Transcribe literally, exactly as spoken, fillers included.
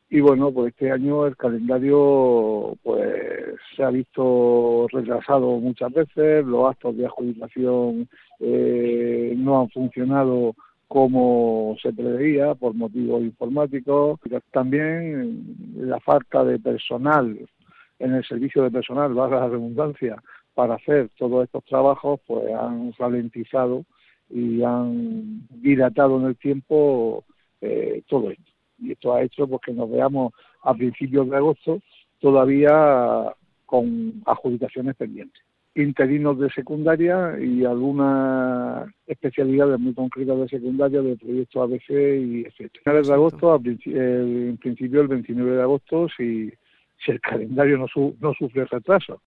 Y bueno, pues este año el calendario pues se ha visto retrasado muchas veces, los actos de adjudicación eh, no han funcionado como se preveía por motivos informáticos. También la falta de personal en el servicio de personal, valga la redundancia, para hacer todos estos trabajos, pues han ralentizado y han dilatado en el tiempo eh, todo esto. Y esto ha hecho pues, que nos veamos a principios de agosto todavía con adjudicaciones pendientes. Interinos de secundaria y algunas especialidades muy concretas de secundaria de proyectos A B C y etcétera. Finales de agosto, a princi el, en principio el veintinueve de agosto, si, si el calendario no, su no sufre retraso.